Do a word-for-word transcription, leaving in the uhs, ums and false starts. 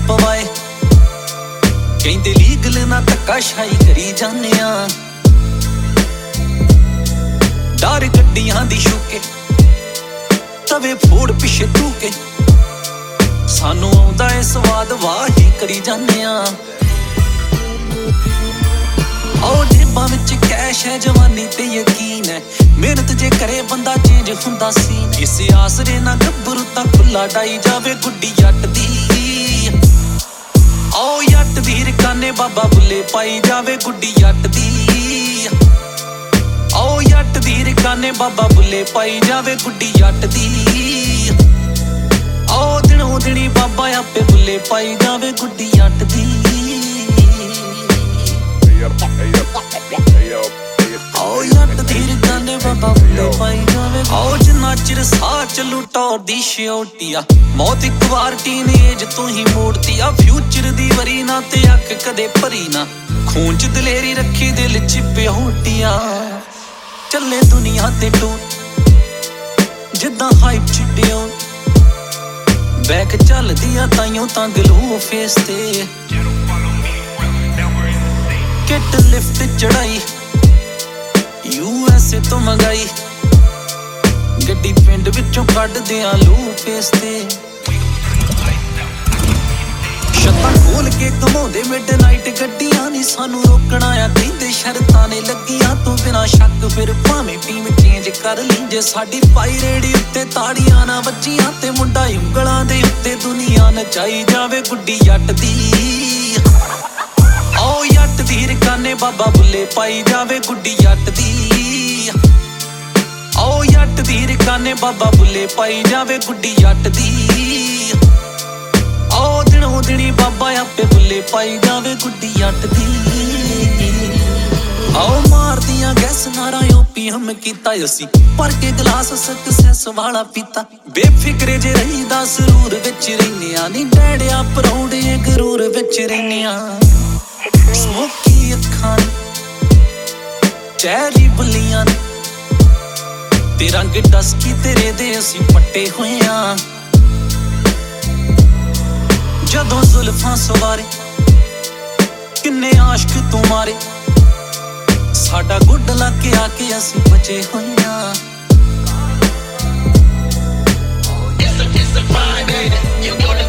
ਪਵਾਏ ਕਹਿੰਦੇ ਲੀਗਲ ਨਾ ਧੱਕਾਸ਼ਾਹੀ ਕਰੀ ਜਾਂਦੇ ਆ ਡਰ ਗੱਡੀਆਂ ਦੀ ਸ਼ੂਕੇ ਤਵੇ ਫੋੜ ਪਿੱਛੇ ਤੂ ਕੇ ਸਾਨੂੰ ਆਉਂਦਾ ਏ ਸਵਾਦ ਵਾਹੀ ਕਰੀ ਜਾਂਦੇ ਆ ਉਹ ਜੇਬਾਂ ਵਿੱਚ ਕੈਸ਼ ਹੈ ਜਵਾਨੀ ਤੇ ਯਕੀਨ ਹੈ ਮਿਹਨਤ ਜੇ ਕਰੇ ਬੰਦਾ ਚੇਂਜ ਹੁੰਦਾ ਸੀ ਕਿਸੇ ਆਸਰੇ ਨਾ ਗੱਭਰੂ ਤਾਂ ਖੁੱਲਾ ਡਾਈ ਜਾਵੇ ਗੁੱਡੀ ਜੱਟ ਦੀ ਓ ਜੱਟ ਦੀ ਰਕਾਨੇ ਬਾਬਾ ਬੁੱਲੇ ਪਾਈ ਜਾਵੇ ਗੁੱਡੀ ਜੱਟ ਦੀ ਓ ਜੱਟ ਦੀ ਰਕਾਨੇ ਬਾਬਾ ਬੁੱਲੇ ਪਾਈ ਜਾਵੇ ਗੁੱਡੀ ਜੱਟ ਦੀ ਓ ਦਿਨੋਂ ਦਿਨੀ ਬਾਬਾ ਆਪੇ ਬੁੱਲੇ ਪਾਈ ਜਾਵੇ ਗੁੱਡੀ ਜੱਟ ਦੀ ਓ ਜੱਟ ਦੀ ਰਕਾਨੇ ਬਾਬਾ ਬੁੱਲੇ ਪਾਈ ਜਾਵੇ ਓ ਜਿੰਨਾ ਚਿਰ ਸਾਹ ਚੱਲੂ ਟੌਰ ਦੀ ਸ਼ਿਓਟੀਆ ਮੌਤ ਇੱਕ ਵਾਰ ਟੀਨੇਜ ਤੋਂ ਹੀ ਮੋੜਦੀ ਆ ਫਿਊਚਰ ਦੀ ਵਰੀ ਨਾ ਤੇ ਅੱਖ ਕਦੇ ਭਰੀ ਨਾ ਖੂਨ ਚ ਦਲੇਰੀ ਰੱਖੀ ਦਿਲ ਚ ਪਿਓਟੀਆ ਚੱਲੇ ਦੁਨੀਆ ਤੇ ਟੂਰ ਜਿੱਦਾਂ ਹਾਈਪ ਚ ਡਿਓ ਬੈਕ ਚੱਲਦੀ ਆ ਤਾਈਓ ਤਾਂ ਗਲੂ ਫੇਸ ਤੇ ਕਿਟ ਲਿਫਟ ਚੜਾਈ ਯੂ ਐਸ ਏ ਤੋਂ ਮੰਗਾਈ ਗੱਡੀ ਪਿੰਡ ਵਿੱਚੋਂ ਕੱਢਦੇ ਆ ਲੂ ਫੇਸ ਤੇ ਛੱਤਾਂ ਖੋਲ ਕੇ ਘਮਾਉਂਦੇ ਮਿਡਨਾਈਟ ਗੱਡੀਆਂ ਨੀ ਸਾਨੂੰ ਰੋਕਣਾ ਆ ਕਹਿੰਦੇ ਸ਼ਰਤਾਂ ਨੇ ਲੱਗੀਆਂ ਤੋਂ ਬਿਨਾਂ ਸ਼ੱਕ ਫਿਰ ਭਾਵੇਂ ਟੀਮ ਚੇਂਜ ਕਰ ਲਈ ਜੇ ਸਾਡੀ ਪਾਈ ਰੇੜੀ ਉੱਤੇ ਤਾੜੀਆਂ ਨਾ ਵੱਜੀਆਂ ਤੇ ਮੁੰਡਾ ਉਂਗਲਾਂ ਦੇ ਉੱਤੇ ਦੁਨੀਆ ਨਚਾਈ ਜਾਵੇ ਗੁੱਡੀ ਜੱਟ ਦੀ ਓ ਜੱਟ ਦੀ ਰਕਾਨੇ ਬਾਬਾ ਬੁੱਲੇ ਪਾਈ ਜਾਵੇ ਗੁੱਡੀ ਜੱਟ ਦੀ ਓ ਜੱਟ ਦੀ ਰਕਾਨੇ ਬਾਬਾ ਬੁੱਲੇ ਪਾਈ ਜਾਵੇ ਗੁੱਡੀ ਜੱਟ ਦੀ ਓ ਦਿਨੋਂ ਦਿਨੀ ਬਾਬਾ ਆਪੇ ਬੁੱਲੇ ਪਾਈ ਜਾਵੇ ਗੁੱਡੀ ਜੱਟ ਦੀ ਆਓ ਮਾਰਦੀਆਂ ਗੈਸ ਨਾਰਾਂ ਓਪੀਐਮ ਕੀਤਾ ਅਸੀਂ ਭਰ ਕੇ ਗਲਾਸ ਸਕਸੈਸ ਵਾਲਾ ਪੀਤਾ ਬੇਫਿਕਰੇ ਜੇ ਰਹੀਦਾ ਸਰੂਰ ਵਿੱਚ ਰਹਿੰਦੇ ਆ ਨੀ ਡੈੜਿਆ ਪਰੌਂਡੇ ਗਰੂਰ ਵਿੱਚ ਰਹਿੰਦੇ ਆ ਸਮੋਕੀ ਅੱਖਾਂ ਚੈਰੀ ਬੁੱਲੀਆਂ ਤੇ ਰੰਗ ਡਸਕੀ ਤੇਰੇ ਦੇ ਅਸੀਂ ਪੱਟੇ ਹੋਏ ਆ ਜਦੋਂ ਜ਼ੁਲਫਾਂ ਸਵਾਰੇ ਕਿੰਨੇ ਆਸ਼ਕ ਤੂੰ ਮਾਰੇ ਸਾਡਾ ਗੁੱਡ ਲੱਗ ਕੇ ਆ ਕੇ ਅਸੀਂ ਬਚੇ ਹੋਏ ਆ It's a, it's a vibe, baby. You know